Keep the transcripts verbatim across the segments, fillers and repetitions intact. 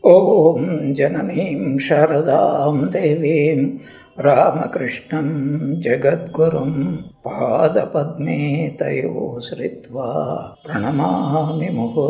Om Jananim Sharadam Devim Ramakrishnan Jagadgurum Pada Padme Tayo Sritva Pranamami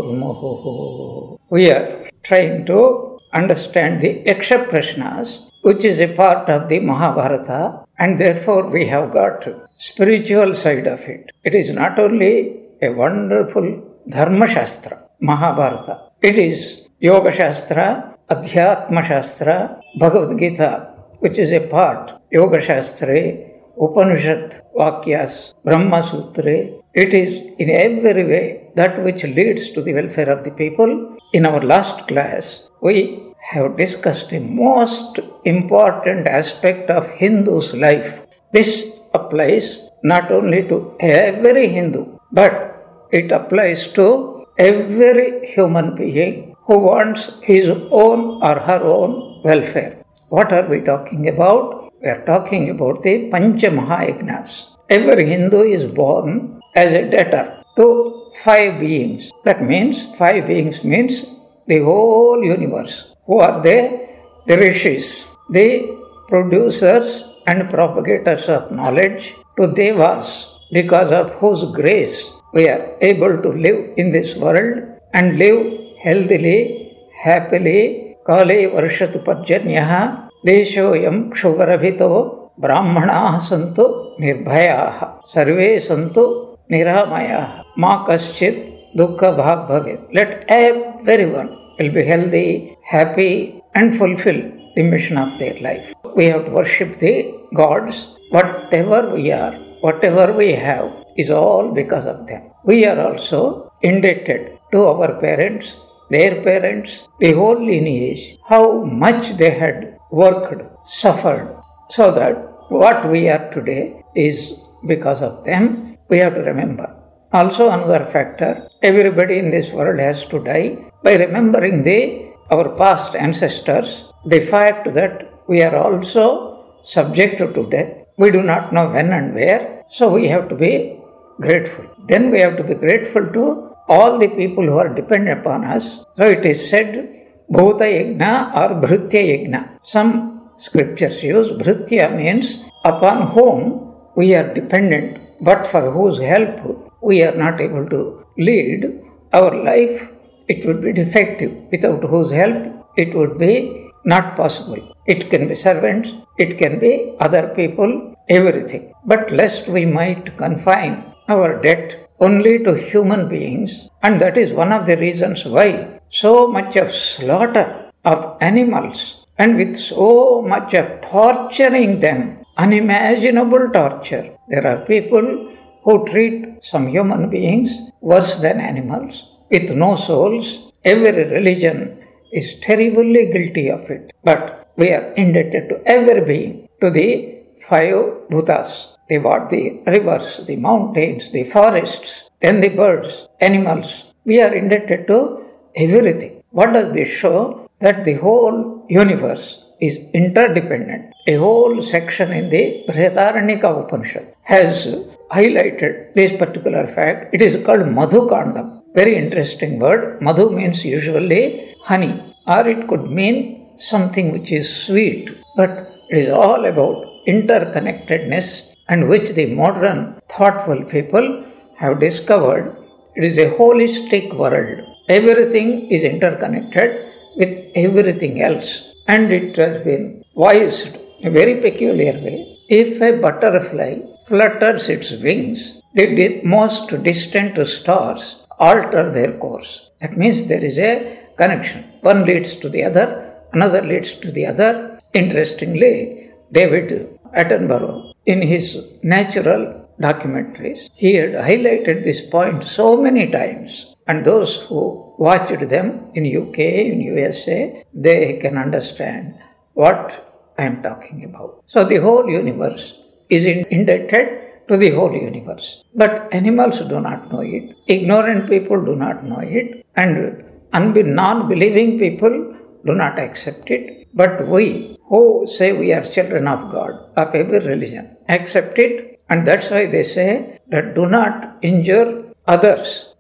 Muhurmuhu. We are trying to understand the Yaksha Prashnas, which is a part of the Mahabharata, and therefore we have got spiritual side of it. It is not only a wonderful Dharma Shastra, Mahabharata. It is Yoga Shastra, Adhyatma Shastra, Bhagavad Gita, which is a part, Yoga Shastra, Upanishad, Vakyas, Brahma Sutra. It is in every way that which leads to the welfare of the people. In our last class, we have discussed the most important aspect of Hindu's life. This applies not only to every Hindu, but it applies to every human being who wants his own or her own welfare. What are we talking about? We are talking about the Pancha Mahayagnas. Every Hindu is born as a debtor to five beings. That means, five beings means the whole universe. Who are they? The Rishis, the producers and propagators of knowledge, to Devas, because of whose grace we are able to live in this world and live healthily, happily. Kale varshatu parjanyaha deshoyam kshuvarabhito brahmanaha santu nirbhayaha sarve santu niramayaha ma kaschit dukkha bhag bhavet. Let everyone will be healthy, happy and fulfill the mission of their life. We have to worship the gods. Whatever we are, whatever we have is all because of them. We are also indebted to our parents, their parents, the whole lineage, how much they had worked, suffered, so that what we are today is because of them. We have to remember. Also another factor, everybody in this world has to die. By remembering the our past ancestors, the fact that we are also subject to death, we do not know when and where, so we have to be grateful. Then we have to be grateful to all the people who are dependent upon us. So it is said, Bhuta Yajna or Bhritya Yajna. Some scriptures use Bhritya means upon whom we are dependent, but for whose help we are not able to lead our life. It would be defective. Without whose help it would be not possible. It can be servants, it can be other people, everything. But lest we might confine our debt only to human beings, and that is one of the reasons why so much of slaughter of animals and with so much of torturing them, unimaginable torture. There are people who treat some human beings worse than animals with no souls. Every religion is terribly guilty of it. But we are indebted to every being, to the five bhutas. They what the rivers, the mountains, the forests, then the birds, animals. We are indebted to everything. What does this show? That the whole universe is interdependent. A whole section in the Brihadaranyaka Upanishad has highlighted this particular fact. It is called Madhukandam. Very interesting word. Madhu means usually honey, or it could mean something which is sweet. But it is all about interconnectedness, and which the modern thoughtful people have discovered. It is a holistic world. Everything is interconnected with everything else, and it has been voiced in a very peculiar way. If a butterfly flutters its wings, the most distant stars alter their course. That means there is a connection. One leads to the other, another leads to the other. Interestingly, David Attenborough, in his natural documentaries, he had highlighted this point so many times, and those who watched them in U K, in U S A, they can understand what I am talking about. So the whole universe is indebted to the whole universe. But animals do not know it, ignorant people do not know it, and non-believing people do not accept it. But we, who say we are children of God, of every religion, accept it, and that's why they say that do not injure others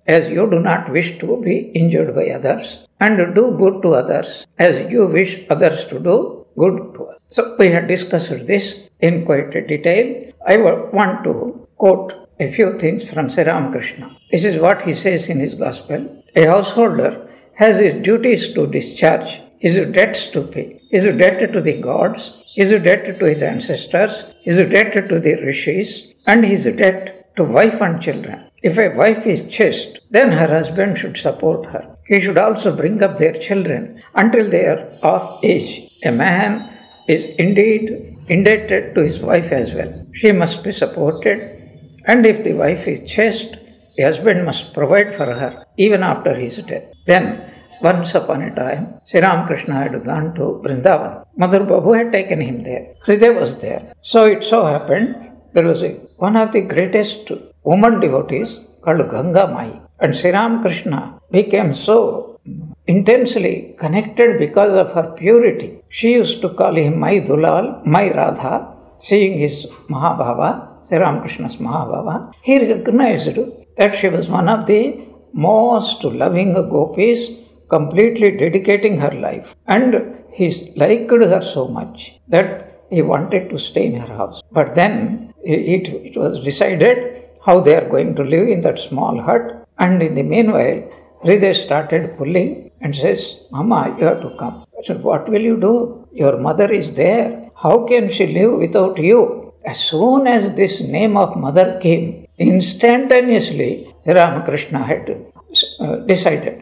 as you do not wish to be injured by others, and do good to others as you wish others to do good to us. So we had discussed this in quite a detail. I want to quote a few things from Sri Ramakrishna. This is what he says in his gospel. A householder has his duties to discharge, his debts to pay, his debt to the gods, his debt to his ancestors, his debt to the rishis, and his debt to wife and children. If a wife is chaste, then her husband should support her. He should also bring up their children until they are of age. A man is indeed indebted to his wife as well. She must be supported, and if the wife is chaste, the husband must provide for her even after his death. Then, once upon a time, Sri Ramakrishna had gone to Vrindavan. Mother Babu had taken him there. Hriday was there. So it so happened, there was a, one of the greatest woman devotees called Ganga Mai. And Sri Ramakrishna became so intensely connected because of her purity. She used to call him Mai Dulal, Mai Radha, seeing his Mahabhava, Sri Ramakrishna's Mahabhava. He recognized that she was one of the most loving gopis, completely dedicating her life. And he liked her so much that he wanted to stay in her house. But then it, it was decided how they are going to live in that small hut. And in the meanwhile, Hriday started pulling and says, Mama, you have to come. I said, what will you do? Your mother is there. How can she live without you? As soon as this name of mother came, instantaneously Ramakrishna had uh, decided,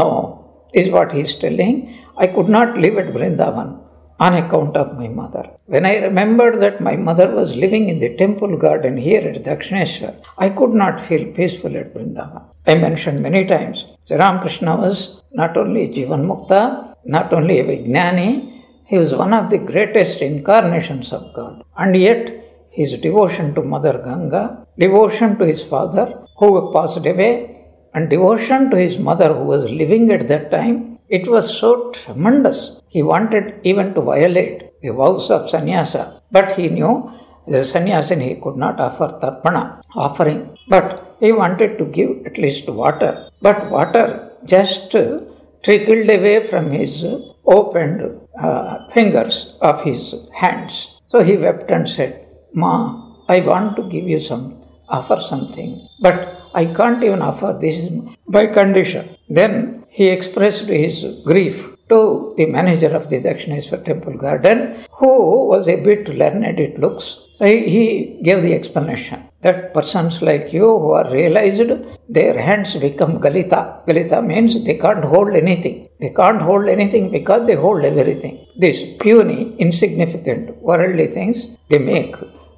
no, this is what he is telling. I could not live at Vrindavan on account of my mother. When I remembered that my mother was living in the temple garden here at Dakshineshwar, I could not feel peaceful at Vrindavan. I mentioned many times, Sri Ramakrishna was not only Jivan Mukta, not only a Vijnani, he was one of the greatest incarnations of God. And yet, his devotion to Mother Ganga, devotion to his father who passed away, and devotion to his mother who was living at that time, it was so tremendous. He wanted even to violate the vows of sannyasa, but he knew the sannyasin he could not offer tarpana, offering. But he wanted to give at least water. But water just trickled away from his opened uh, fingers of his hands. So he wept and said, Ma, I want to give you some, offer something, but I can't even offer this by condition. Then he expressed his grief to the manager of the Dakshineshwar temple garden, who was a bit learned, it looks. So he, he gave the explanation that persons like you who are realized, their hands become galita. Galita means they can't hold anything. They can't hold anything because they hold everything. These puny, insignificant, worldly things, they make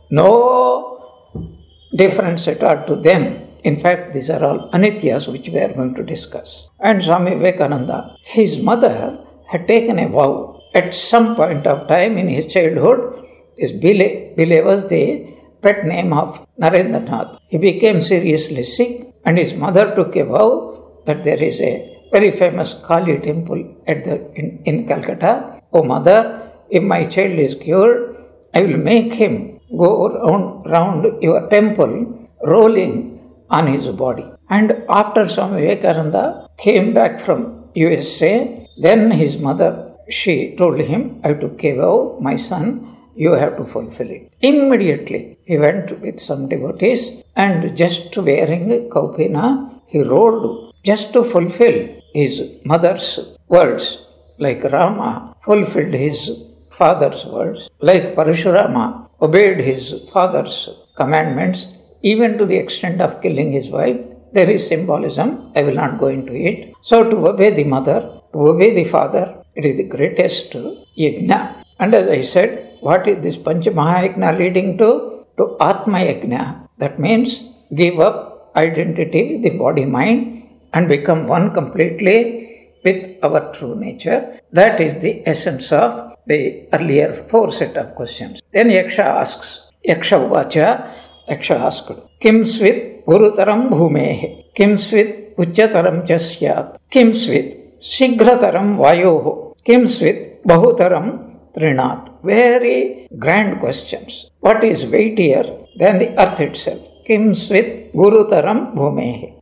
no difference at all to them. In fact, these are all anityas which we are going to discuss. And Swami Vivekananda, his mother had taken a vow. At some point of time in his childhood, his Bile, Bile was the pet name of Narendranath. He became seriously sick and his mother took a vow that there is a very famous Kali temple at the in, in Calcutta. Oh mother, if my child is cured, I will make him go round, round your temple rolling on his body. And after Swami Vivekananda came back from U S A, then his mother, she told him, I took a vow, my son, you have to fulfill it. Immediately, he went with some devotees and just wearing a kaupina, he rolled just to fulfill his mother's words. Like Rama fulfilled his father's words, like Parashurama obeyed his father's commandments, even to the extent of killing his wife. There is symbolism, I will not go into it. So to obey the mother, to obey the father, it is the greatest yajna. And as I said, what is this Pancha Mahayajna leading to? To Atma Yajna. That means give up identity with the body mind and become one completely with our true nature. That is the essence of the earlier four set of questions. Then Yaksha asks, Yaksha Uvacha, Yaksha asked, Kim svit gurutaram bhumehe, Kim svit uchyataram chasyat, Kim svit shigrataram vayoho, Kim svit bahutaram trinat. Very grand questions. What is weightier than the earth itself? Kim svit gurutaram bhumehe.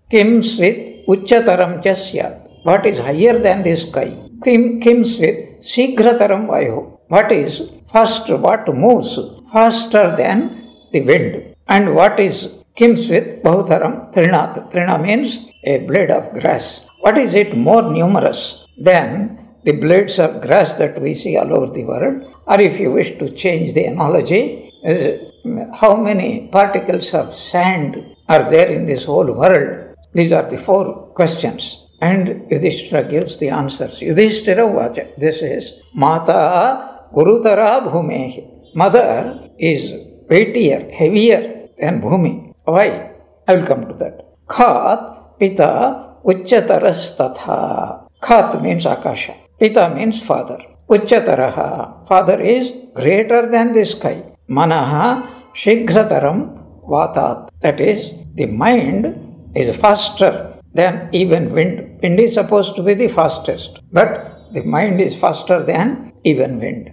Kims with Uchchataram Chasyat. What is higher than the sky? Kim, kims with Shigrataram Vayu. What is faster, what moves faster than the wind? And what is Kims with Bahutaram Trinat? Trina means a blade of grass. What is it more numerous than the blades of grass that we see all over the world? Or if you wish to change the analogy, how many particles of sand are there in this whole world? These are the four questions. And Yudhishthira gives the answers. Yudhishthira Vacha. This is Mata Gurutara Bhumehi. Mother is weightier, heavier than Bhumi. Why? I will come to that. Khat Pita Uchchataras Tatha. Khat means Akasha. Pita means father. Uchchataraha. Father is greater than the sky. Manaha Shigrataram Vatat. That is, the mind is faster than even wind. Wind is supposed to be the fastest, but the mind is faster than even wind.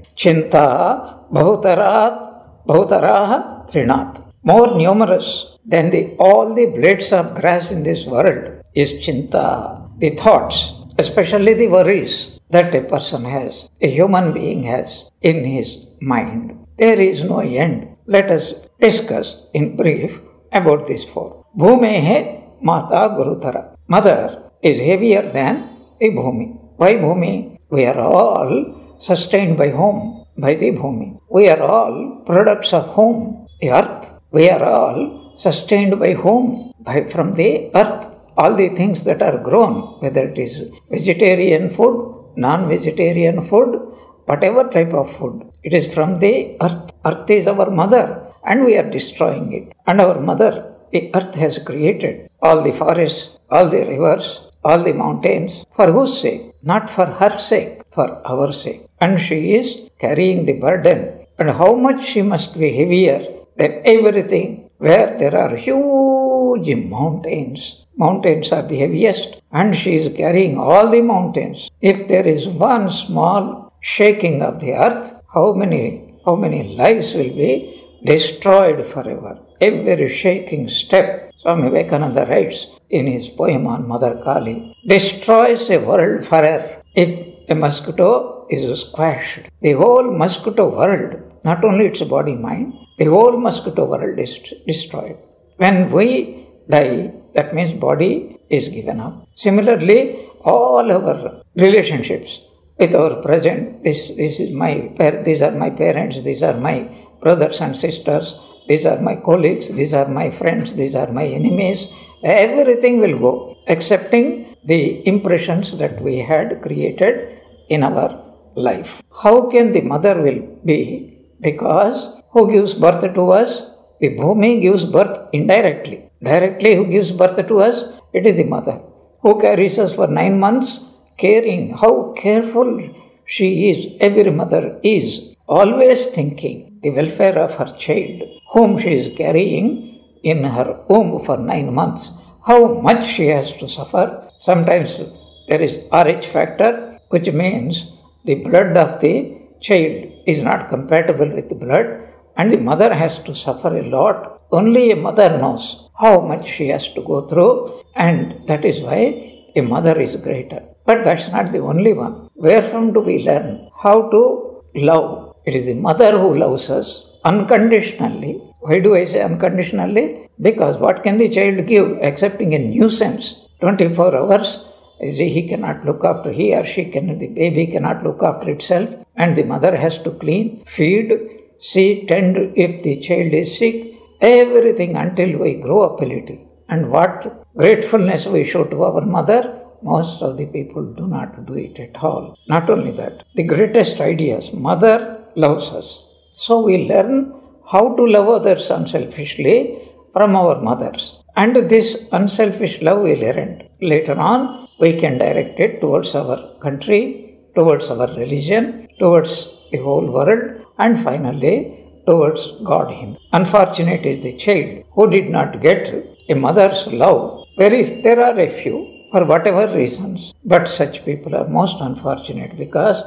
Chinta Bahutarat Bahutaraha Trinat. More numerous than the all the blades of grass in this world is Chinta. The thoughts, especially the worries that a person has, a human being has in his mind. There is no end. Let us discuss in brief about these four. Bhumehe Mata Gurutara. Mother is heavier than the Bhumi. Why Bhumi? We are all sustained by whom? By the Bhumi. We are all products of whom? The earth. We are all sustained by whom? By from the earth. All the things that are grown, whether it is vegetarian food, non-vegetarian food, whatever type of food, it is from the earth. Earth is our mother and we are destroying it. And our mother, the earth has created all the forests, all the rivers, all the mountains. For whose sake? Not for her sake, for our sake. And she is carrying the burden. And how much she must be heavier than everything, where there are huge mountains. Mountains are the heaviest, and she is carrying all the mountains. If there is one small shaking of the earth, how many, how many lives will be destroyed forever? Every shaking step, Swami Vivekananda writes in his poem on Mother Kali, destroys a world forever. If a mosquito is squashed, the whole mosquito world, not only its body, mind, the whole mosquito world is destroyed. When we die, that means body is given up. Similarly, all our relationships with our present, this, this is my, these are my parents, these are my brothers and sisters, these are my colleagues, these are my friends, these are my enemies. Everything will go, excepting the impressions that we had created in our life. How can the mother will be? Because who gives birth to us? The Bhumi gives birth indirectly. Directly, who gives birth to us? It is the mother. Who carries us for nine months? Caring. How careful she is. Every mother is always thinking the welfare of her child, whom she is carrying in her womb for nine months. How much she has to suffer. Sometimes there is R H factor, which means the blood of the child is not compatible with the blood, and the mother has to suffer a lot. Only a mother knows how much she has to go through, and that is why a mother is greater. But that's not the only one. Where from do we learn how to love? It is the mother who loves us unconditionally. Why do I say unconditionally? Because what can the child give excepting a nuisance? twenty-four hours, he cannot look after, he or she can, the baby cannot look after itself, and the mother has to clean, feed, see, tend if the child is sick, everything until we grow up a little. And what gratefulness we show to our mother, most of the people do not do it at all. Not only that, the greatest ideas, mother loves us. So we learn how to love others unselfishly from our mothers. And this unselfish love we learn. Later on, we can direct it towards our country, towards our religion, towards the whole world, and finally towards God Him. Unfortunate is the child who did not get a mother's love. Very, there are a few, for whatever reasons, but such people are most unfortunate because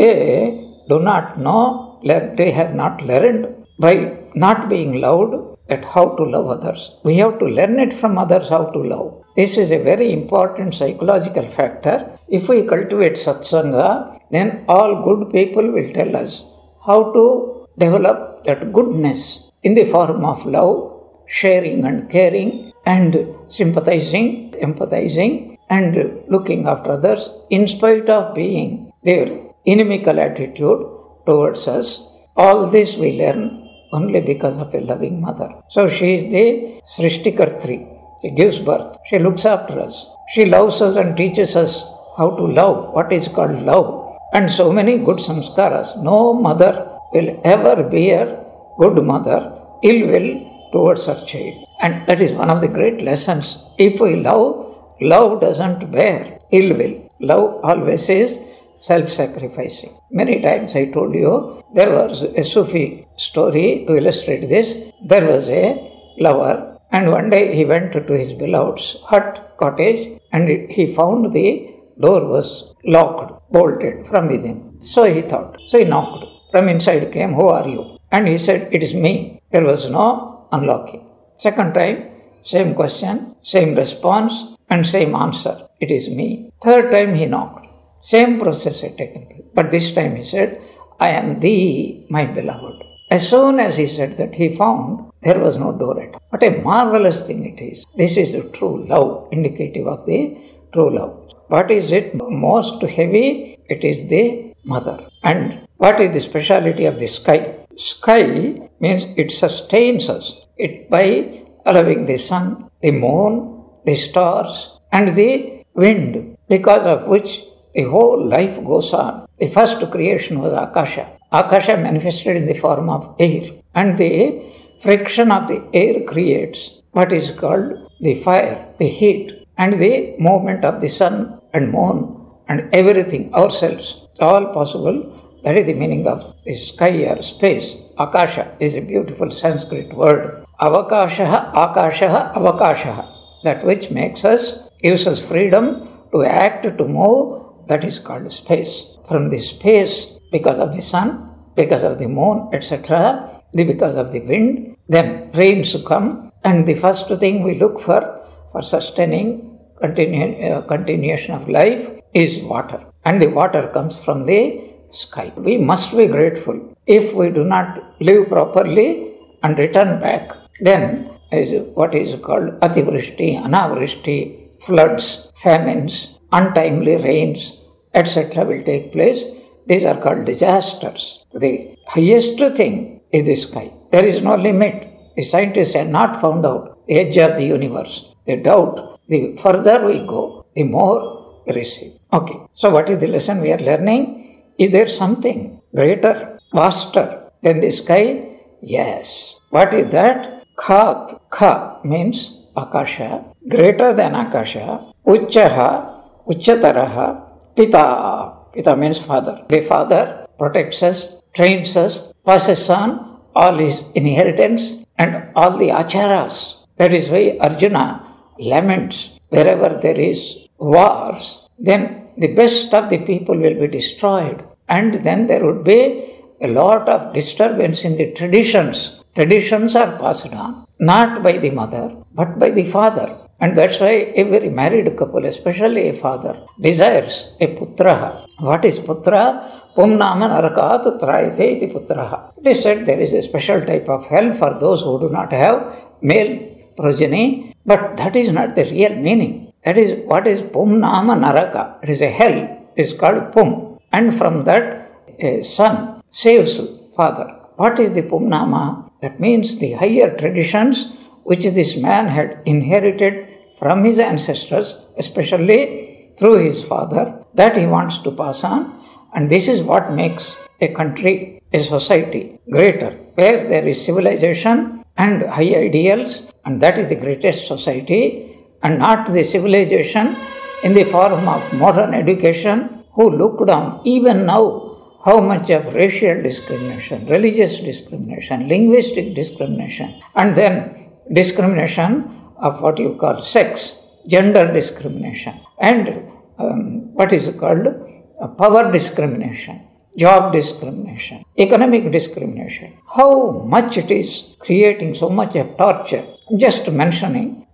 they do not know, they have not learned by not being loved that how to love others. We have to learn it from others how to love. This is a very important psychological factor. If we cultivate satsanga, then all good people will tell us how to develop that goodness in the form of love, sharing and caring, and sympathizing, empathizing, and looking after others in spite of being their inimical attitude towards us. All this we learn only because of a loving mother. So she is the Srishtikartri. She gives birth. She looks after us. She loves us and teaches us how to love, what is called love. And so many good samskaras. No mother will ever be a good mother, ill will towards her child. And that is one of the great lessons. If we love, love doesn't bear ill will. Love always is self-sacrificing. Many times I told you, there was a Sufi story to illustrate this. There was a lover, and one day he went to his beloved's hut, cottage, and he found the door was locked, bolted from within. So he thought, so he knocked. From inside came, who are you? And he said, it is me. There was no unlocking. Second time, same question, same response, and same answer. It is me. Third time he knocked. Same process had taken place. But this time he said, I am thee, my beloved. As soon as he said that, he found there was no door at all. What a marvelous thing it is. This is the true love, indicative of the true love. What is it most heavy? It is the mother. And what is the speciality of the sky? Sky means it sustains us. It by allowing the sun, the moon, the stars, and the wind, because of which the whole life goes on. The first creation was Akasha. Akasha manifested in the form of air, and the friction of the air creates what is called the fire, the heat, and the movement of the sun and moon and everything, ourselves. It's all possible. That is the meaning of the sky or space. Akasha is a beautiful Sanskrit word. Avakashaha, Akashaha, Avakashaha. That which makes us, gives us freedom to act, to move, that is called space. From the space, because of the sun, because of the moon, et cetera, because of the wind, then rains come, and the first thing we look for, for sustaining continu- uh, continuation of life is water. And the water comes from the sky. We must be grateful. If we do not live properly and return back, then is what is called ativrishti, anavrishti, floods, famines, untimely rains, et cetera will take place. These are called disasters. The highest thing is the sky. There is no limit. The scientists have not found out the edge of the universe. They doubt. The further we go, the more we receive. Okay. So what is the lesson we are learning? Is there something greater, vaster than the sky? Yes. What is that? Khat. Kha means Akasha. Greater than Akasha. Uchaha. Uchataraha. Pita. Pita means father. The father protects us, trains us, passes on all his inheritance and all the acharas. That is why Arjuna laments wherever there is wars, then the best of the people will be destroyed. And then there would be a lot of disturbance in the traditions. Traditions are passed on, not by the mother, but by the father. And that's why every married couple, especially a father, desires a putraha. What is putra? Pumnama narakat trayate iti putraha. It is said there is a special type of hell for those who do not have male progeny, but that is not the real meaning. That is what is pumnama naraka. It is a hell. It is called pum. And from that, a son saves father. What is the pumnama? That means the higher traditions which this man had inherited from his ancestors, especially through his father, that he wants to pass on. And this is what makes a country, a society greater, where there is civilization and high ideals, and that is the greatest society, and not the civilization in the form of modern education, who look down even now how much of racial discrimination, religious discrimination, linguistic discrimination, and then discrimination of what you call sex, gender discrimination, and um, what is called uh, power discrimination, job discrimination, economic discrimination. How much it is creating so much of torture. Just mentioning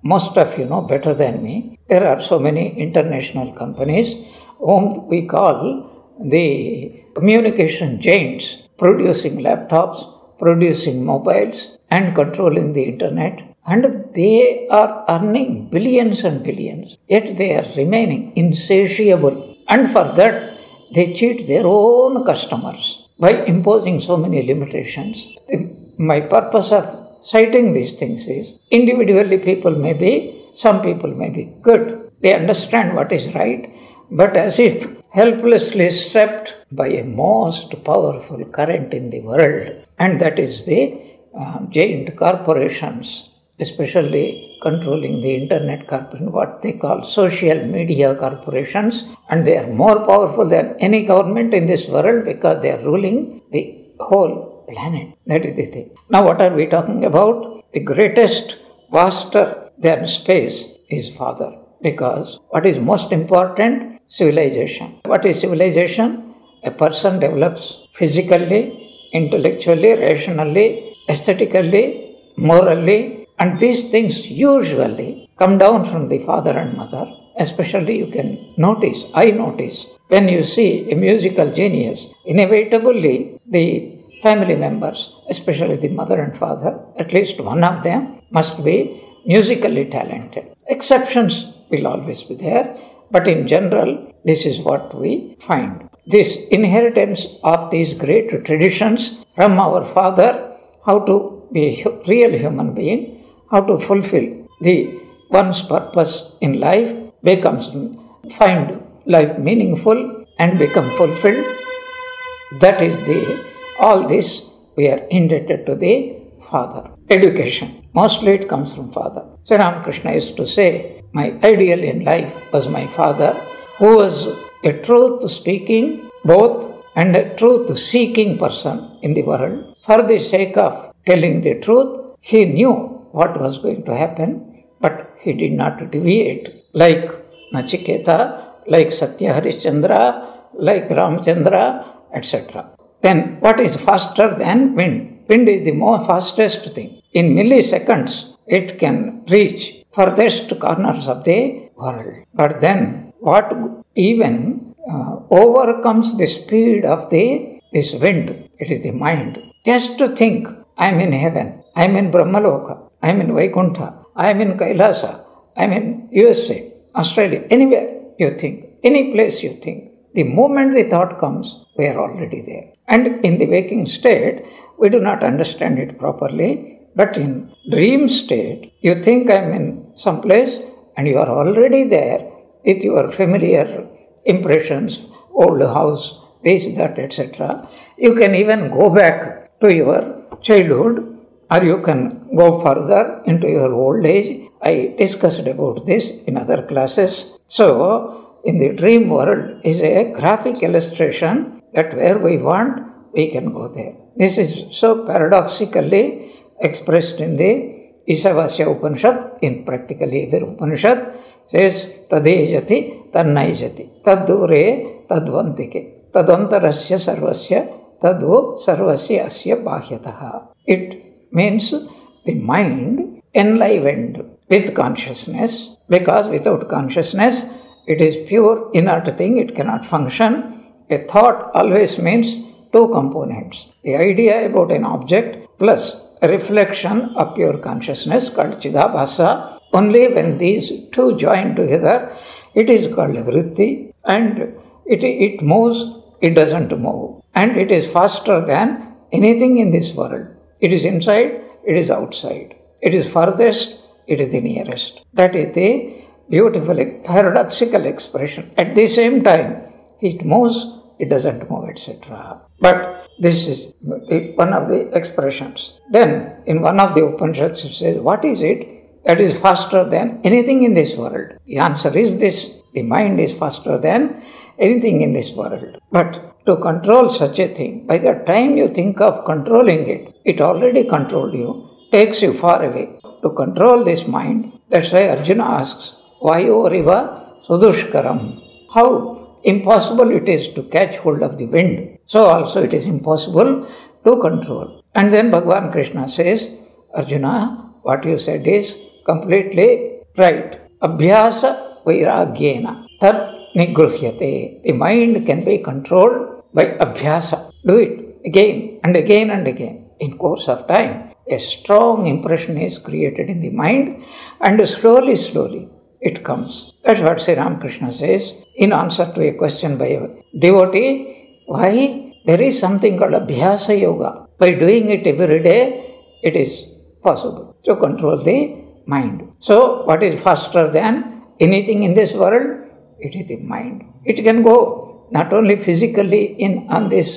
most of you know better than me, there are so many international companies whom we call the communication giants, producing laptops, producing mobiles, and controlling the internet. And they are earning billions and billions, yet they are remaining insatiable. And for that, they cheat their own customers by imposing so many limitations. My purpose of citing these things is, individually people may be, some people may be good. They understand what is right, but as if helplessly swept by a most powerful current in the world, and that is the uh, giant corporations, especially controlling the internet corporation, what they call social media corporations, and they are more powerful than any government in this world because they are ruling the whole planet. That is the thing. Now what are we talking about? The greatest, vaster than space is Father, because what is most important? Civilization. What is civilization? A person develops physically, intellectually, rationally, aesthetically, morally, and these things usually come down from the father and mother. Especially you can notice, I notice, when you see a musical genius, inevitably the family members, especially the mother and father, at least one of them must be musically talented. Exceptions will always be there, but in general, this is what we find. This inheritance of these great traditions from our father, how to be a real human being, how to fulfill the one's purpose in life, becomes, find life meaningful and become fulfilled. That is the, all this we are indebted to the father. Education, mostly it comes from father. Sri Ramakrishna used to say, my ideal in life was my father, who was a truth-speaking both and a truth-seeking person in the world. For the sake of telling the truth, he knew what was going to happen, but he did not deviate. Like Nachiketa, like Satya Harishchandra, like Ramchandra, et cetera. Then what is faster than wind? Wind is the most fastest thing. In milliseconds, it can reach furthest corners of the world. But then what even uh, overcomes the speed of the this wind? It is the mind. Just to think, I am in heaven, I am in Brahmaloka, I am in Vaikuntha, I am in Kailasa, I am in U S A, Australia, anywhere you think, any place you think. The moment the thought comes, we are already there. And in the waking state, we do not understand it properly, but in dream state, you think I am in some place and you are already there with your familiar impressions, old house, this, that, et cetera. You can even go back to your childhood, or you can go further into your old age. I discussed about this in other classes. So, in the dream world is a graphic illustration that where we want, we can go there. This is so paradoxically expressed in the Isavasya Upanishad, in practically every Upanishad, says Tadejati, Tannaijati, Taddure, Tadvantike, Tadantarasya Sarvasya, Tadvo Sarvasya Asya Bhahyataha. It means the mind enlivened with consciousness, because without consciousness, it is pure inert thing, it cannot function. A thought always means two components. The idea about an object plus a reflection of pure consciousness called Chidabhasa. Only when these two join together, it is called a vritti, and it, it moves, it doesn't move. And it is faster than anything in this world. It is inside, it is outside. It is farthest, it is the nearest. That is the beautiful paradoxical expression. At the same time, it moves, it doesn't move, et cetera. But this is the, one of the expressions. Then, in one of the Upanishads, it says, what is it that is faster than anything in this world? The answer is this: the mind is faster than anything in this world. But to control such a thing, by the time you think of controlling it, it already controlled you, takes you far away. To control this mind, that's why Arjuna asks, Vayo riva sudushkaram. How impossible it is to catch hold of the wind. So also it is impossible to control. And then Bhagavan Krishna says, Arjuna, what you said is completely Right. Abhyasa vairagyena tad nigruhyate. The mind can be controlled by abhyasa. Do it again and again and again. In course of time, a strong impression is created in the mind, and slowly, slowly it comes. That's what Sri Ramakrishna says in answer to a question by a devotee. Why? There is something called abhyasa yoga. By doing it every day, it is possible to control the mind. So, what is faster than anything in this world? It is the mind. It can go not only physically in on this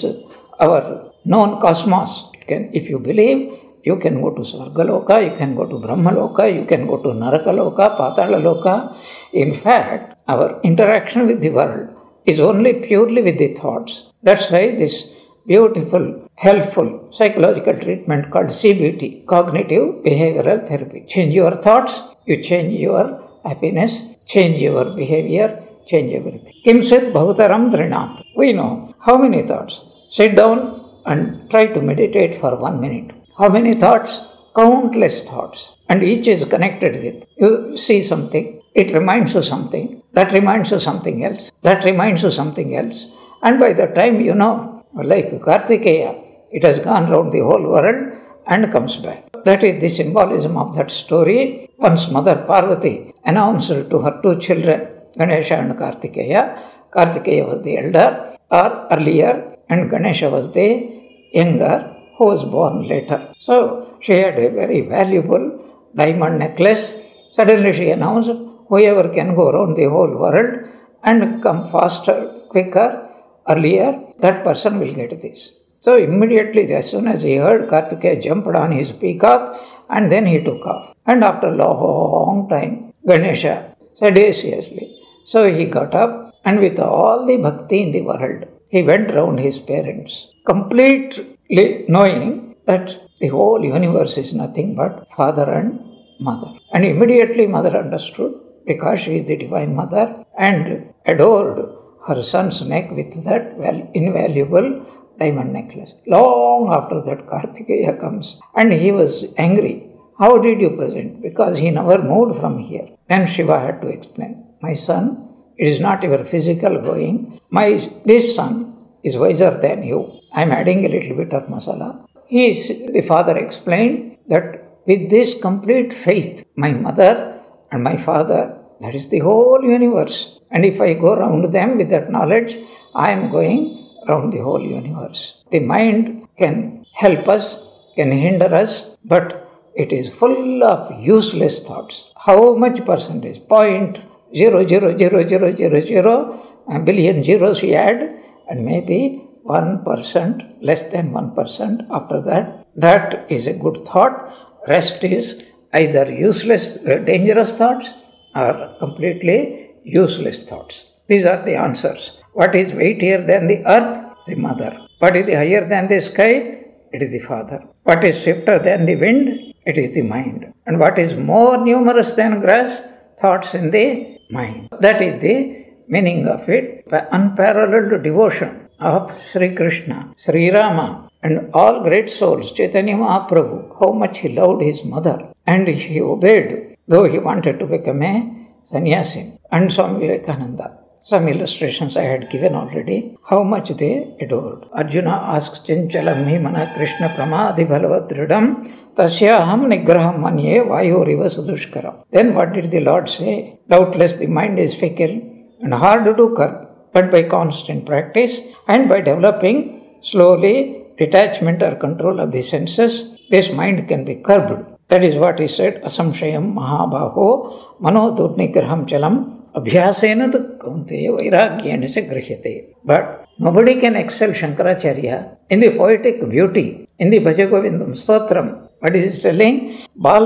our known cosmos. It can, if you believe, you can go to Svargaloka, you can go to Brahmaloka, you can go to Narakaloka, Patalaloka. In fact, our interaction with the world is only purely with the thoughts. That's why this beautiful, helpful psychological treatment called C B T, Cognitive Behavioral Therapy. Change your thoughts, you change your happiness, change your behavior, change everything. Kimsit bhutaram drinat. We know how many thoughts. Sit down and try to meditate for one minute. How many thoughts? Countless thoughts. And each is connected with. You see something, it reminds you something, that reminds you something else, that reminds you something else. And by the time you know, like Kartikeya, it has gone round the whole world and comes back. That is the symbolism of that story. Once Mother Parvati announced to her two children, Ganesha and Kartikeya. Kartikeya was the elder or earlier, and Ganesha was the younger, who was born later. So she had a very valuable diamond necklace. Suddenly she announced, whoever can go around the whole world and come faster, quicker, earlier, that person will get this. So immediately, as soon as he heard, Kartikeya jumped on his peacock and then he took off. And after a long time, Ganesha sedulously. So he got up and with all the bhakti in the world, he went round his parents, completely knowing that the whole universe is nothing but father and mother. And immediately mother understood, because she is the divine mother, and adored her son's neck with that invaluable diamond necklace. Long after that, Kartikeya comes and he was angry. How did you present? Because he never moved from here. Then Shiva had to explain, my son, it is not your physical going. My this son is wiser than you. I am adding a little bit of masala. He is, the father explained that with this complete faith, my mother and my father, that is the whole universe. And if I go round them with that knowledge, I am going round the whole universe. The mind can help us, can hinder us, but it is full of useless thoughts. How much percentage? Point zero zero zero zero zero zero, a billion zeros we add, and maybe one percent, less than one percent after that. That is a good thought. Rest is either useless, uh, dangerous thoughts or completely useless thoughts. These are the answers. What is weightier than the earth? The mother. What is higher than the sky? It is the father. What is swifter than the wind? It is the mind. And what is more numerous than grass? Thoughts in the mind. That is the meaning of it. Unparalleled devotion of Sri Krishna, Sri Rama, and all great souls, Chaitanya Mahaprabhu, how much he loved his mother, and he obeyed, though he wanted to become a sannyasi. And Swami Vivekananda, some illustrations I had given already, how much they adored. Arjuna asks, Chinchalam hi mana Krishna pramadhi bhalavat dridam tasyaham nigraham manye vayuriva sudushkaram. Then what did the Lord say? Doubtless the mind is fickle and hard to curb, but by constant practice and by developing slowly detachment or control of the senses, this mind can be curbed. That is what he said, asamshayam mahabaho mano durnigraham chalam abhyasena kaunteya vairagyena cha grihyate. But nobody can excel Shankaracharya in the poetic beauty, in the Bhaja Govindam Stotram. What is he telling?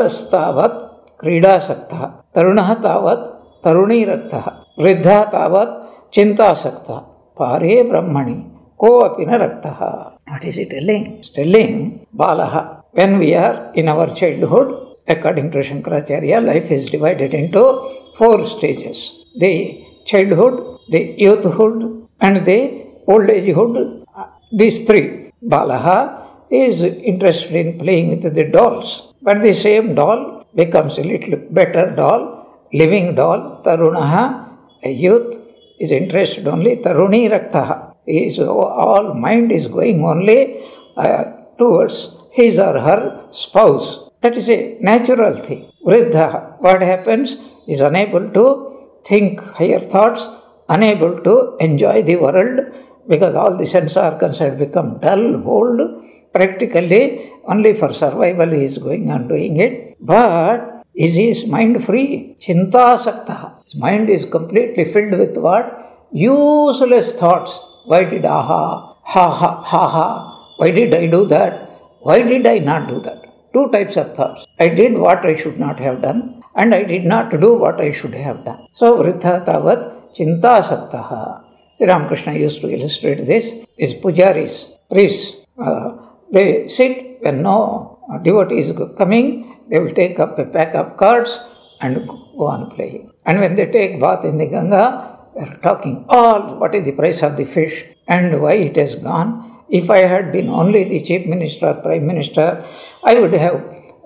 Balastavat kridasakta, tarunaha tavat taruni rakta, vriddha tavat chintasakta, pare brahmani ko apina raktaha. What is he telling? It's telling Balaha. When we are in our childhood, according to Shankaracharya, life is divided into four stages. The childhood, the youthhood, and the old agehood. These three. Balaha is interested in playing with the dolls. But the same doll becomes a little better doll living doll, tarunaha, a youth, is interested only, taruni raktaha. His all mind is going only uh, towards his or her spouse. That is a natural thing. Vriddha, what happens, is unable to think higher thoughts, unable to enjoy the world, because all the sense organs have become dull, old. Practically, only for survival he is going on doing it. But is his mind free? Chinta saktaha. His mind is completely filled with what? Useless thoughts. Why did aha? Ha ha ha ha. Why did I do that? Why did I not do that? Two types of thoughts. I did what I should not have done, and I did not do what I should have done. So, vriddha tavat chinta saktaha. Sri Ramakrishna used to illustrate this. His pujaris, priests, uh, they sit when no devotee is coming, they will take up a pack of cards and go on playing. And when they take bath in the Ganga, they are talking all what is the price of the fish and why it has gone. If I had been only the chief minister or prime minister, I would have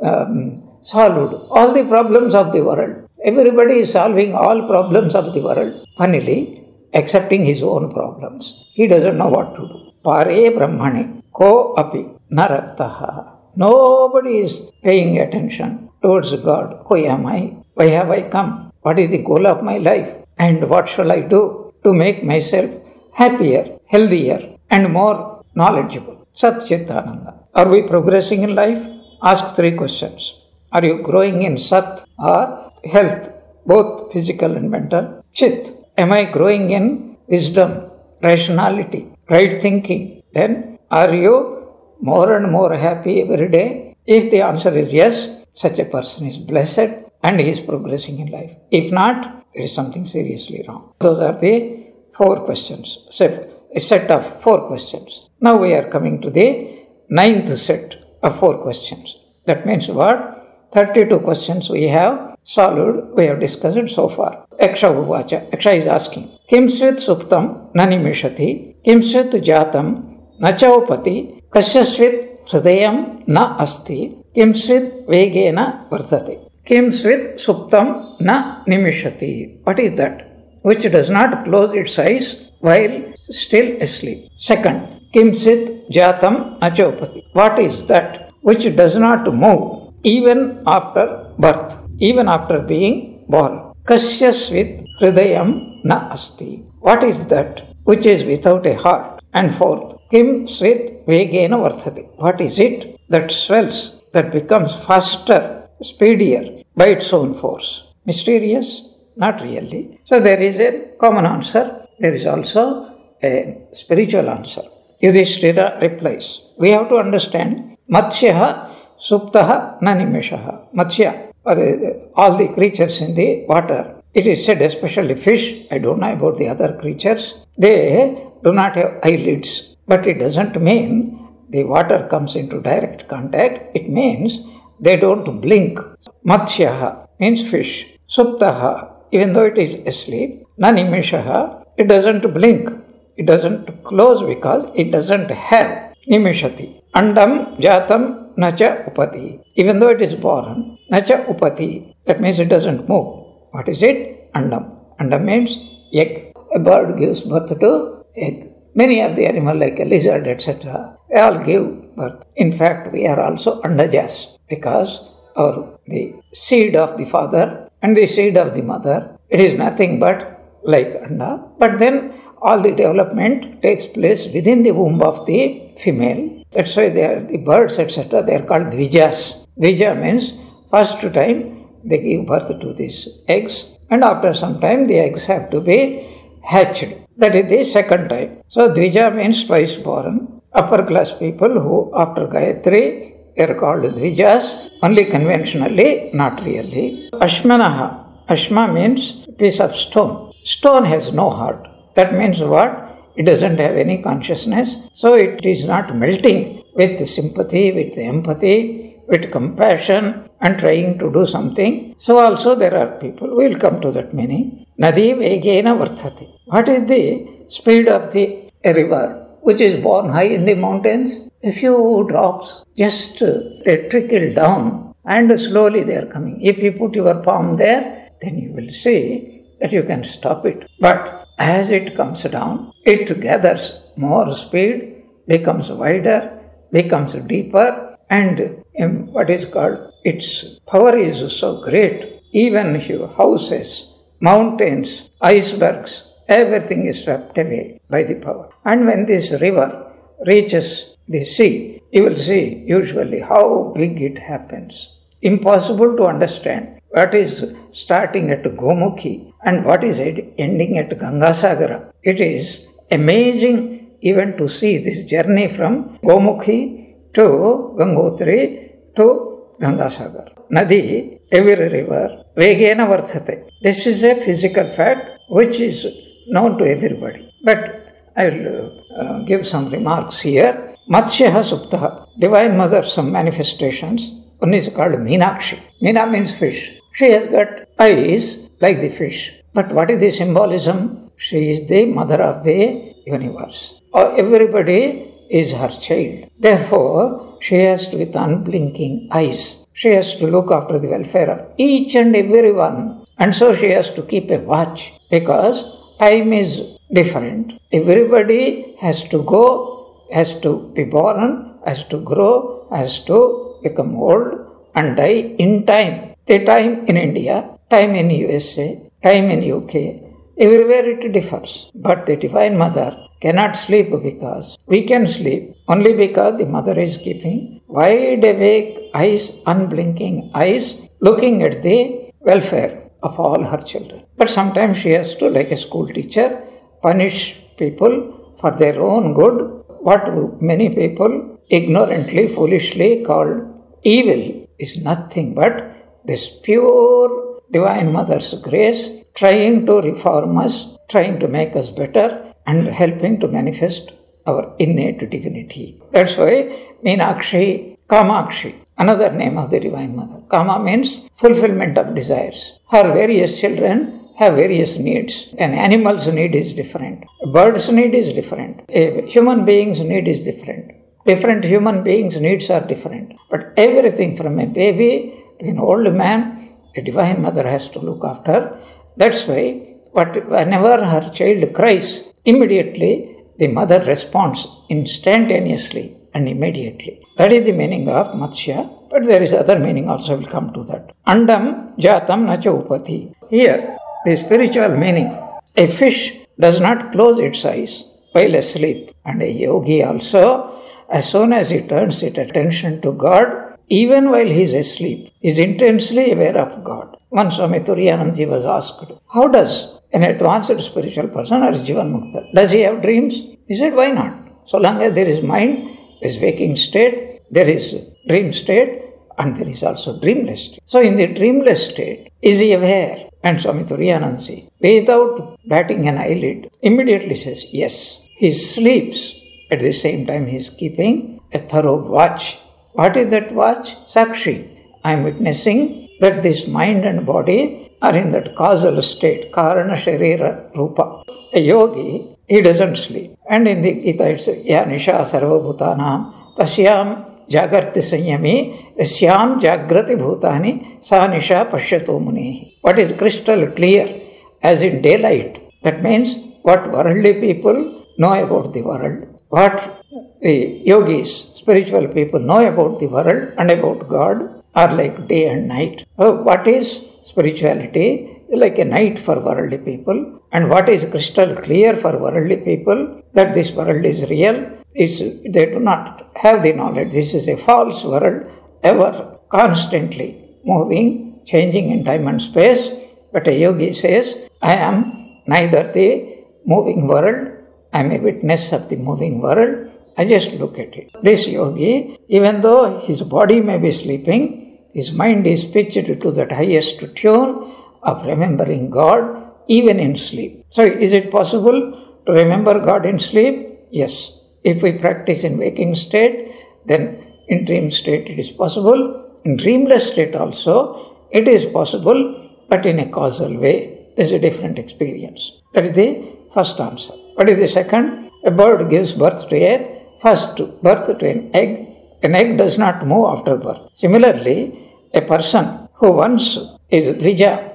um, solved all the problems of the world. Everybody is solving all problems of the world, funnily, accepting his own problems. He doesn't know what to do. Pare brahmane ko api naraktaha. Nobody is paying attention towards God. Who am I? Why have I come? What is the goal of my life? And what shall I do to make myself happier, healthier, and more knowledgeable? Sat Chitananda. Are we progressing in life? Ask three questions. Are you growing in Sat or health, both physical and mental? Chit. Am I growing in wisdom, rationality, right thinking? Then, are you more and more happy every day? If the answer is yes, such a person is blessed and he is progressing in life. If not, there is something seriously wrong. Those are the four questions. So, a set of four questions. Now we are coming to the ninth set of four questions. That means what? thirty-two questions we have solved, we have discussed so far. Yaksha uvacha. Yaksha is asking, Kim svit suptam na nimishati, kim svit jatam na chaupati, kasya svit hridayam na asti, kim svit vegena vardhate. Kim svit suptam na nimishati. What is that? Which does not close its eyes while still asleep. Second, kim svit jatam na chaupati. What is that? Which does not move even after birth, even after being born. Kasya svit hridayam na asti. What is that which is without a heart? And fourth, kim svit vegena vardhate. What is it that swells, that becomes faster, speedier by its own force? Mysterious? Not really. So there is a common answer. There is also a spiritual answer. Yudhishthira replies, we have to understand Matsyaha Suptaha na nimeshaha. Matsya, all the creatures in the water. It is said, especially fish, I don't know about the other creatures, they do not have eyelids. But it doesn't mean the water comes into direct contact. It means they don't blink. Matsyaha means fish. Suptaha, even though it is asleep, na nimeshaha, it doesn't blink. It doesn't close because it doesn't have nimeshati. Andam jatam nacha upati. Even though it is born, nacha upati. That means it doesn't move. What is it? Andam. Andam means egg. A bird gives birth to egg. Many of the animals like a lizard, et cetera, they all give birth. In fact, we are also andajas because our the seed of the father and the seed of the mother, it is nothing but like anda. But then all the development takes place within the womb of the female. That's why they are the birds, et cetera. They are called dvijas. Dvija means first time they give birth to these eggs, and after some time the eggs have to be hatched. That is the second time. So dvija means twice born. Upper class people who after Gayatri, they are called dvijas, only conventionally, not really. Ashmanaha. Ashma means piece of stone. Stone has no heart. That means what? It doesn't have any consciousness, so it is not melting with sympathy, with empathy, with compassion and trying to do something. So also there are people, we will come to that meaning. Nadi vegena vardhate. What is the speed of the river which is born high in the mountains? A few drops, just uh, they trickle down and slowly they are coming. If you put your palm there, then you will see that you can stop it. But as it comes down, it gathers more speed, becomes wider, becomes deeper, and um, what is called, its power is so great, even your houses, mountains, icebergs, everything is swept away by the power. And when this river reaches the sea, you will see usually how big it happens. Impossible to understand what is starting at Gomukhi and what is ending at Gangasagara. It is amazing even to see this journey from Gomukhi to Gangotri to Gangasagar. Nadi, every river, Vegena Varthate. This is a physical fact which is known to everybody. But I will uh, give some remarks here. Matsyaha Suptaha, Divine Mother, some manifestations. One is called Meenakshi. Meena means fish. She has got eyes like the fish. But what is the symbolism? She is the mother of the universe. Everybody is her child. Therefore, she has to, with unblinking eyes, she has to look after the welfare of each and every one. And so she has to keep a watch because time is different. Everybody has to go, has to be born, has to grow, has to become old and die in time. The time in India, time in U S A, time in U K, everywhere it differs. But the Divine Mother cannot sleep because we can sleep only because the Mother is keeping wide awake eyes, unblinking eyes, looking at the welfare of all her children. But sometimes she has to, like a school teacher, punish people for their own good. What many people ignorantly, foolishly called evil is nothing but this pure Divine Mother's grace, trying to reform us, trying to make us better, and helping to manifest our innate divinity. That's why Meenakshi, Kamakshi, another name of the Divine Mother. Kama means fulfillment of desires. Her various children have various needs. An animal's need is different. A bird's need is different. A human being's need is different. Different human beings' needs are different. But everything from a baby to an old man, a Divine Mother has to look after. That's why what, whenever her child cries, immediately the mother responds instantaneously and immediately. That is the meaning of Matsya, but there is other meaning also, will come to that. Andam jatam nacha upati. Here, the spiritual meaning, a fish does not close its eyes while asleep, and a yogi also, as soon as he turns its attention to God, even while he is asleep, is intensely aware of God. Once Swami Turiyanandaji was asked, how does an advanced spiritual person or Jivan Mukta, does he have dreams? He said, why not? So long as there is mind, there is waking state, there is dream state, and there is also dreamless state. So in the dreamless state, is he aware? And Swami Turiyanandaji, without batting an eyelid, immediately says, yes. He sleeps. At the same time, he is keeping a thorough watch. What is that watch? Sakshi. I am witnessing that this mind and body are in that causal state, Karana Sharira Rupa. A yogi, he doesn't sleep. And in the Gita it says, Ya Nisha Sarva Bhutanam Tasyam Jagarti Sanyami Yasyam Jagrati Bhutani Sa Nisha Pashyato Munehi. What is crystal clear as in daylight? That means what worldly people know about the world, what the yogis, spiritual people know about the world and about God are like day and night. So what is spirituality? Like a night for worldly people. And what is crystal clear for worldly people? That this world is real. It's, they do not have the knowledge. This is a false world, ever, constantly moving, changing in time and space. But a yogi says, I am neither the moving world, I am a witness of the moving world. I just look at it. This yogi, even though his body may be sleeping, his mind is pitched to that highest tune of remembering God even in sleep. So is it possible to remember God in sleep? Yes. If we practice in waking state, then in dream state it is possible. In dreamless state also it is possible, but in a causal way. There is a different experience. That is the first answer. What is the second? A bird gives birth to a first birth to an egg. An egg does not move after birth. Similarly, a person who once is Dvija,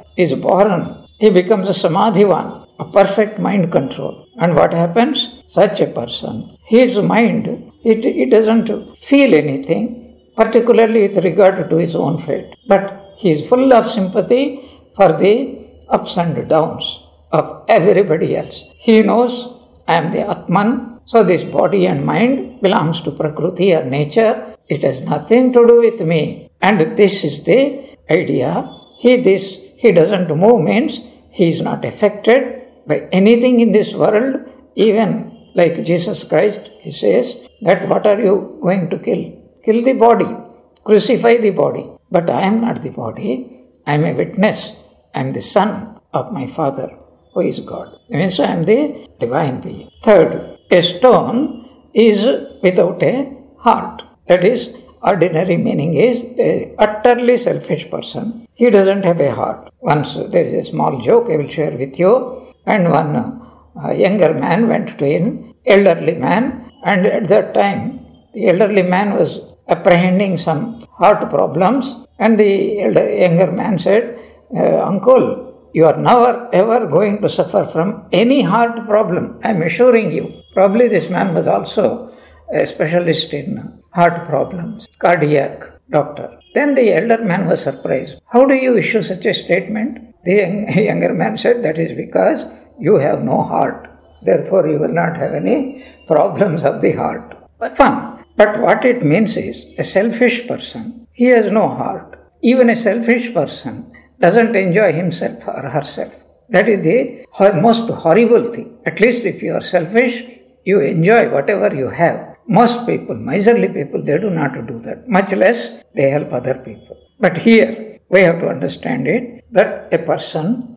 is born, he becomes a Samadhivan, a perfect mind control. And what happens? Such a person, his mind, it, it doesn't feel anything, particularly with regard to his own fate. But he is full of sympathy for the ups and downs of everybody else. He knows, I am the Atman, so this body and mind belongs to Prakriti or nature. It has nothing to do with me. And this is the idea. He this he doesn't move means he is not affected by anything in this world. Even like Jesus Christ, he says that what are you going to kill? Kill the body, crucify the body. But I am not the body. I am a witness. I am the son of my Father, who is God. Means I am the divine being. Third, a stone is without a heart. That is, ordinary meaning is a utterly selfish person. He doesn't have a heart. Once there is a small joke I will share with you. And one uh, younger man went to an elderly man, and at that time the elderly man was apprehending some heart problems, and the elder, younger man said, uh, Uncle, you are never ever going to suffer from any heart problem. I am assuring you. Probably this man was also a specialist in heart problems, cardiac doctor. Then the elder man was surprised. How do you issue such a statement? The young, younger man said, that is because you have no heart. Therefore, you will not have any problems of the heart. Fun. But what it means is, a selfish person, he has no heart. Even a selfish person doesn't enjoy himself or herself. That is the most horrible thing. At least if you are selfish, you enjoy whatever you have. Most people, miserly people, they do not do that. Much less they help other people. But here, we have to understand it, that a person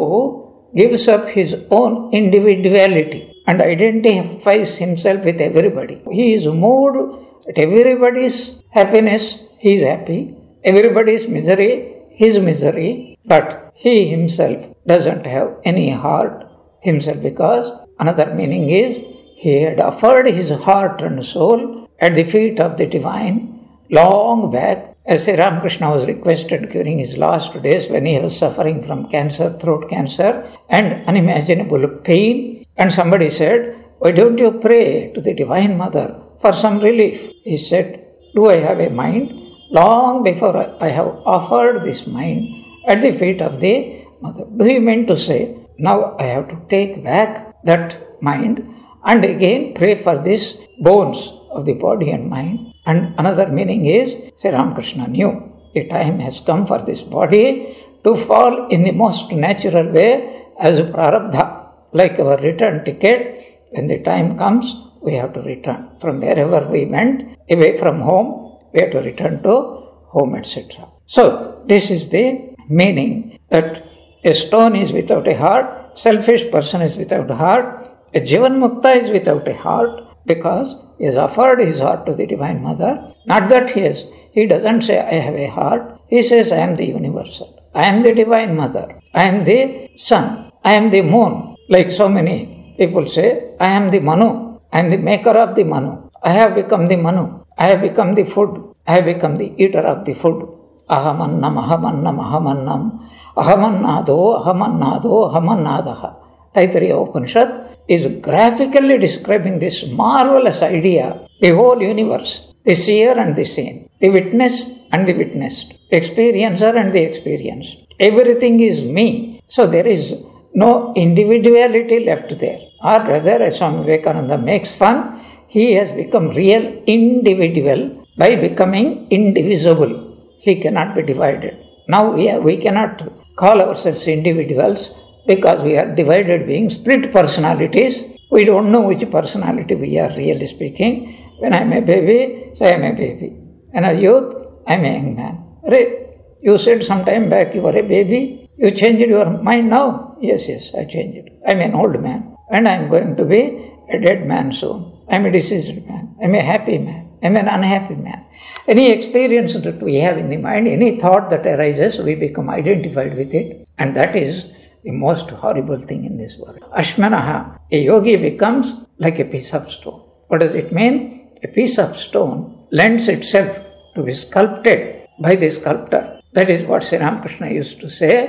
who gives up his own individuality and identifies himself with everybody. He is moved at everybody's happiness, he is happy. Everybody's misery, his misery. But he himself doesn't have any heart himself, because another meaning is he had offered his heart and soul at the feet of the divine long back, as Sri Ramakrishna was requested during his last days when he was suffering from cancer, throat cancer and unimaginable pain. And somebody said, why don't you pray to the Divine Mother for some relief? He said, do I have a mind? Long before I have offered this mind at the feet of the Mother. Do you mean to say, now I have to take back that mind and again pray for these bones of the body and mind? And another meaning is, Sri Ramakrishna knew the time has come for this body to fall in the most natural way as prarabdha, like our return ticket. When the time comes, we have to return. From wherever we went, away from home, we have to return to home, et cetera. So, this is the meaning, that a stone is without a heart, selfish person is without a heart, a Jivan Mukta is without a heart, because he has offered his heart to the Divine Mother. Not that he has, he doesn't say, I have a heart. He says, I am the universal. I am the Divine Mother. I am the sun. I am the moon. Like so many people say, I am the Manu. I am the maker of the Manu. I have become the Manu. I have become the food. I have become the eater of the food. Ahamannam, ahamannam, ahamannam. Ahamannado, ahamannado, ahamannadaha. Taittiriya Upanishad is graphically describing this marvelous idea, the whole universe, the seer and the seen, the witness and the witnessed, the experiencer and the experienced. Everything is me. So there is no individuality left there. Or rather, as Swami Vivekananda makes fun, he has become real individual by becoming indivisible. He cannot be divided. Now we, are, we cannot call ourselves individuals, because we are divided beings, split personalities. We don't know which personality we are, really speaking. When I am a baby, say I am a baby. When I am a youth, I am a young man. Right? You said some time back you were a baby. You changed your mind now? Yes, yes, I changed it. I am an old man. And I am going to be a dead man soon. I am a deceased man. I am a happy man. I am an unhappy man. Any experience that we have in the mind, any thought that arises, we become identified with it. And that is the most horrible thing in this world. Ashmanaha, a yogi becomes like a piece of stone. What does it mean? A piece of stone lends itself to be sculpted by the sculptor. That is what Sri Ramakrishna used to say.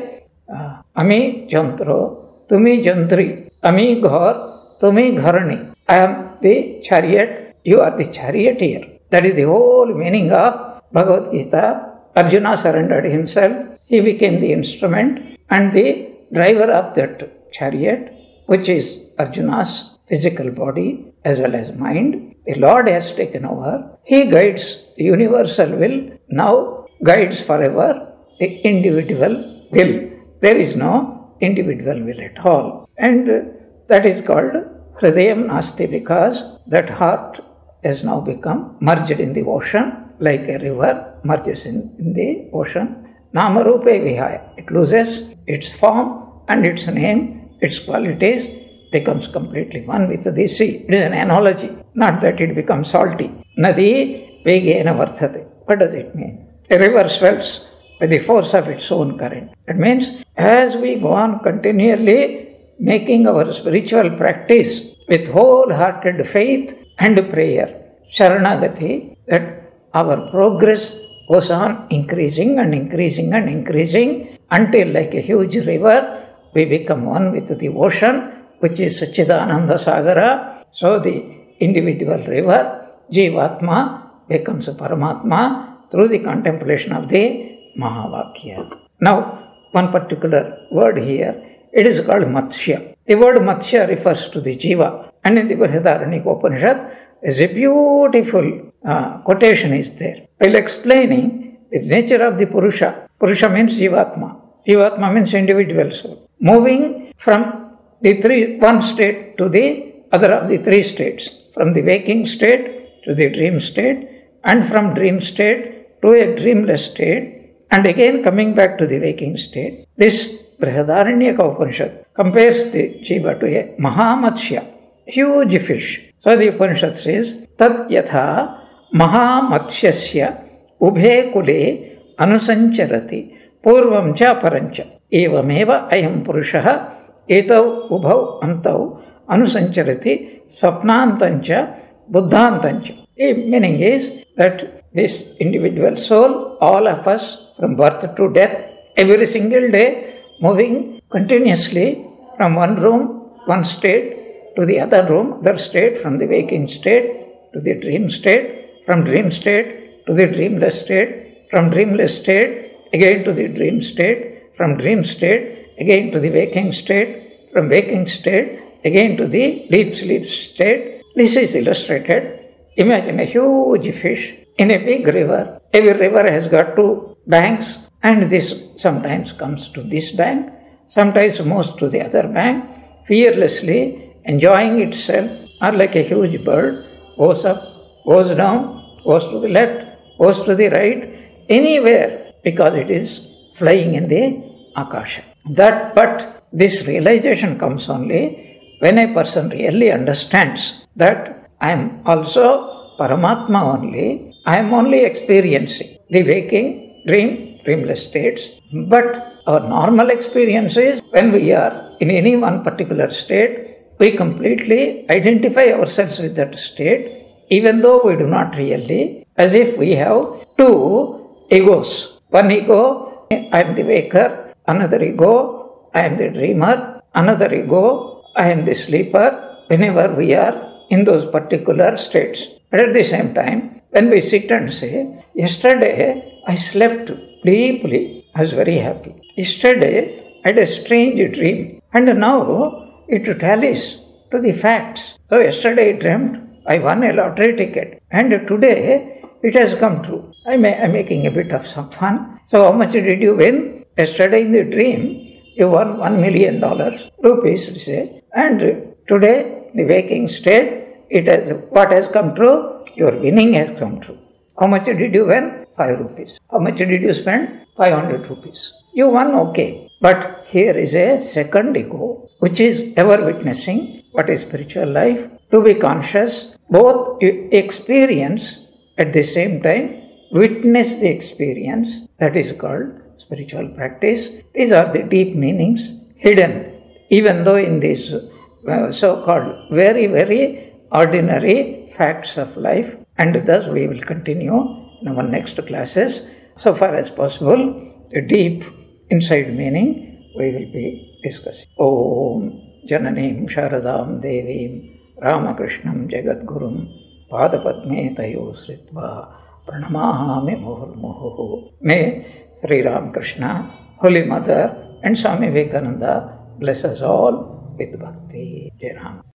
Uh, Ami jantro, tumi jantri, ami ghar, tumi gharani. I am the chariot, you are the charioteer. That is the whole meaning of Bhagavad Gita. Arjuna surrendered himself, he became the instrument and the driver of that chariot, which is Arjuna's physical body as well as mind. The Lord has taken over. He guides the universal will, now guides forever the individual will. There is no individual will at all. And that is called Hridayam Nasti, because that heart has now become merged in the ocean, like a river merges in, in the ocean. Namarupe vihaya. It loses its form and its name, its qualities, becomes completely one with the sea. It is an analogy, not that it becomes salty. Nadi vegena varthate. What does it mean? A river swells by the force of its own current. That means as we go on continually making our spiritual practice with wholehearted faith and prayer, Sharanagati, that our progress goes on increasing and increasing and increasing until, like a huge river, we become one with the ocean, which is Satchidananda Sagara. So the individual river, Jivatma, becomes a Paramatma through the contemplation of the Mahavakya. Now, one particular word here, it is called Matsya. The word Matsya refers to the Jiva. And in the Brihadaranyaka Upanishad, there's a beautiful uh, quotation is there. While explaining the nature of the Purusha, Purusha means Jivatma. Jivatma means individual soul. Moving from the three, one state to the other of the three states. From the waking state to the dream state, and from dream state to a dreamless state, and again coming back to the waking state. This Brihadaranyaka Upanishad compares the Jiva to a Mahamatsya, huge fish. So the Upanishad says, Tat yatha Mahamatsyasya ubhe kule anusancharati purvam cha parancha evameva ayam purushaha etau ubhau antau anusancharati sapnantancha buddhantancha. The meaning is that this individual soul, all of us from birth to death, every single day moving continuously from one room, one state to the other room, other state, from the waking state to the dream state, from dream state to the dreamless state, from dreamless state again to the dream state, from dream state again to the waking state, from waking state again to the deep sleep state. This is illustrated. Imagine a huge fish in a big river. Every river has got two banks, and this sometimes comes to this bank, sometimes moves to the other bank, fearlessly enjoying itself, or like a huge bird, goes up, goes down, goes to the left, goes to the right, anywhere, because it is flying in the Akasha. That, but this realization comes only when a person really understands that I am also Paramatma only, I am only experiencing the waking, dream, dreamless states, but our normal experience is when we are in any one particular state, we completely identify ourselves with that state, even though we do not really, as if we have two egos. One ego, I am the waker, another ego, I am the dreamer, another ego, I am the sleeper, whenever we are in those particular states. But at the same time, when we sit and say, yesterday I slept deeply, I was very happy. Yesterday I had a strange dream, and now it tallies to the facts. So yesterday I dreamt I won a lottery ticket, and today it has come true. I am may, making a bit of some fun. So how much did you win? Yesterday in the dream you won one million dollars, rupees, say, and today the waking state, it has what has come true? Your winning has come true. How much did you win? Five rupees. How much did you spend? Five hundred rupees. You won, okay. But here is a second ego, which is ever witnessing what is spiritual life. To be conscious, both you experience at the same time, witness the experience. That is called spiritual practice. These are the deep meanings hidden, even though in these uh, so-called very, very ordinary facts of life. And thus we will continue in our next classes, so far as possible, the deep inside meaning we will be discussing. Om Jananim Sharadam Devim Ramakrishnam Jagadgurum Padapadme Tayo Sritva Pranamahami Muhurmuhu. May Sri Ram Krishna, Holy Mother and Swami Vivekananda bless us all with bhakti. Jai Ram.